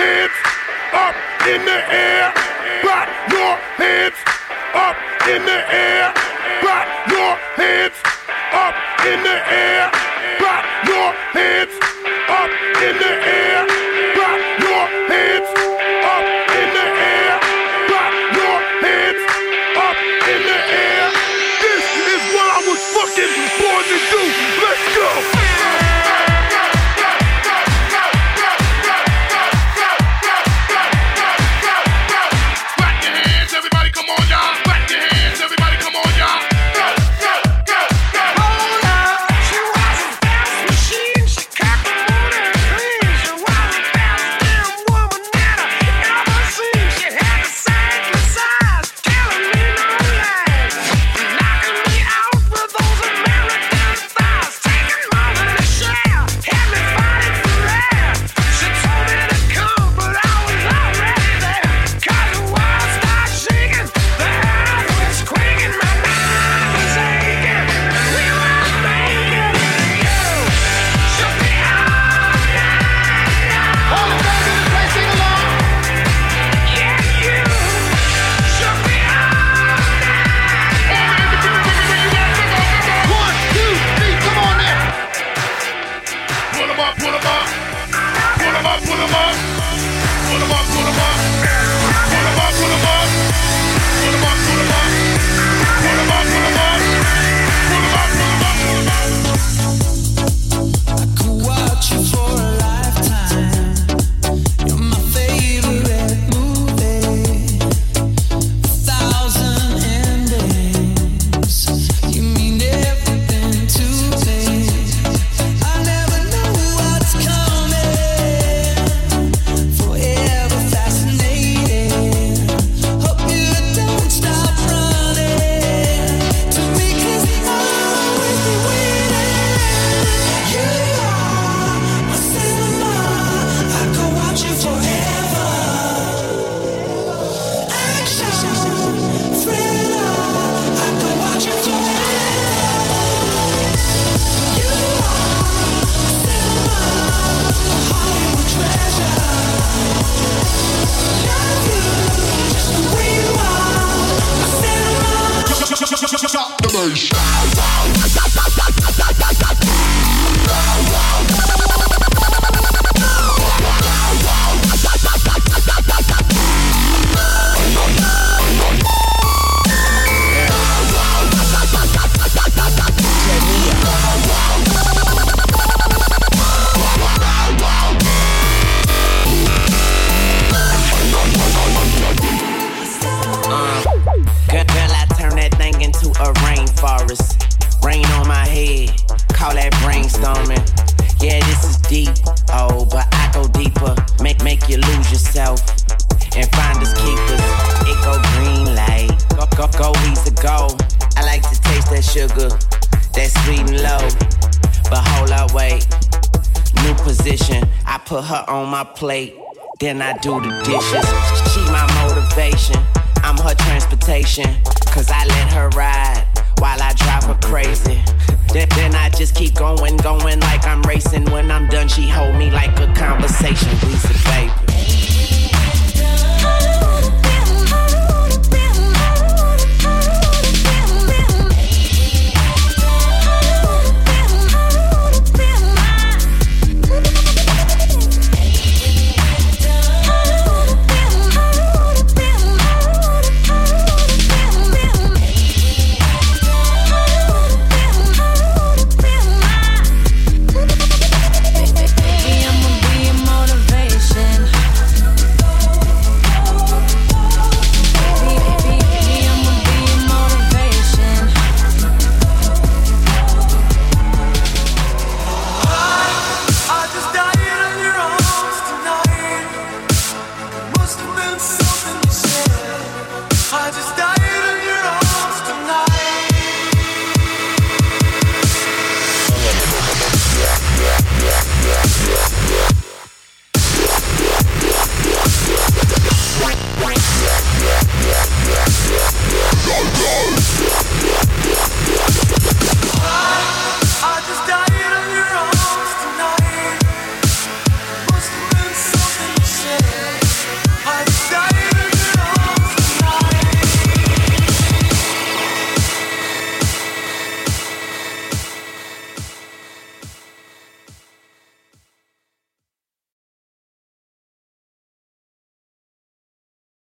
hands up in the air. Put your hands up in the air. Put your hands up in the air. Put your hands up in the air. Put your hands up in the air. Put your hands up in the air. This is what I was fucking born to do. Let's go. Plate, then I do the dishes. She my motivation, I'm her transportation. Cause I let her ride while I drive her crazy. Then I just keep going like I'm racing. When I'm done, she hold me like a conversation. We say, baby,